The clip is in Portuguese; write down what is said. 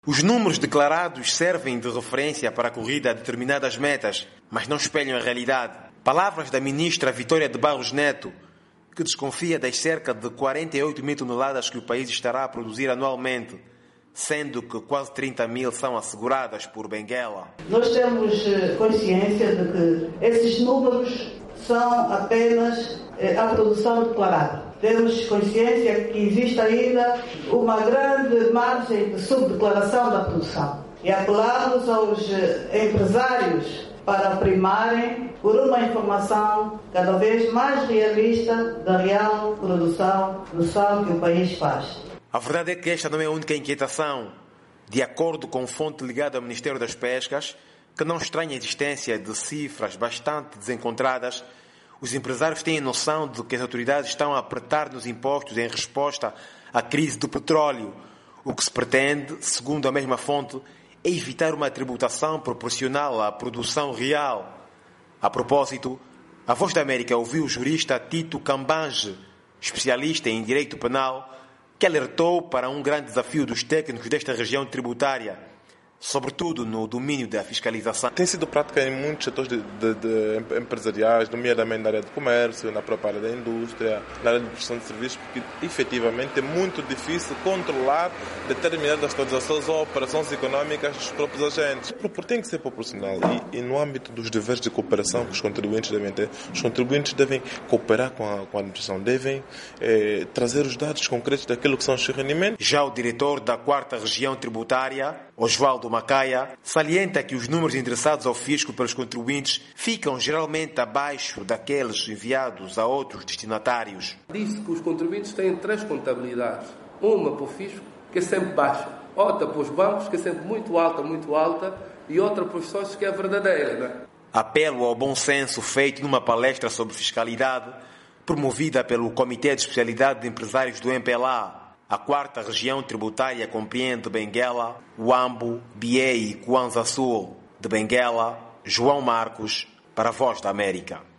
Os números declarados servem de referência para a corrida a determinadas metas, mas não espelham a realidade. Palavras da ministra Vitória de Barros Neto, que desconfia das cerca de 48 mil toneladas que o país estará a produzir anualmente, sendo que quase 30 mil são asseguradas por Benguela. Nós temos consciência de que esses números são apenas a produção declarada. Temos consciência que existe ainda uma grande margem de subdeclaração da produção. E apelamos aos empresários para primarem por uma informação cada vez mais realista da real produção do sal que o país faz. A verdade é que esta não é a única inquietação. De acordo com fonte ligada ao Ministério das Pescas, que não estranha a existência de cifras bastante desencontradas, os empresários têm noção de que as autoridades estão a apertar nos impostos em resposta à crise do petróleo. O que se pretende, segundo a mesma fonte, é evitar uma tributação proporcional à produção real. A propósito, a Voz da América ouviu o jurista Tito Cambange, especialista em direito penal, que alertou para um grande desafio dos técnicos desta região tributária, sobretudo no domínio da fiscalização. Tem sido prática em muitos setores de empresariais, nomeadamente na área de comércio, na própria área da indústria, na área de prestação de serviços, porque efetivamente é muito difícil controlar determinadas transações ou operações econômicas dos próprios agentes. Tem que ser proporcional e no âmbito dos deveres de cooperação que os contribuintes devem ter, os contribuintes devem cooperar com a administração, devem trazer os dados concretos daquilo que são os seus rendimentos. Já o diretor da 4ª Região Tributária, Osvaldo Macaia, salienta que os números endereçados ao fisco pelos contribuintes ficam geralmente abaixo daqueles enviados a outros destinatários. Diz-se que os contribuintes têm 3 contabilidades. Uma para o fisco, que é sempre baixa. Outra para os bancos, que é sempre muito alta, e outra para os sócios, que é a verdadeira. Né? Apelo ao bom senso feito numa palestra sobre fiscalidade, promovida pelo Comitê de Especialidade de Empresários do MPLA. A 4ª Região Tributária compreende Benguela, Huambo, Bié e Cuanza Sul. De Benguela, João Marcos, para a Voz da América.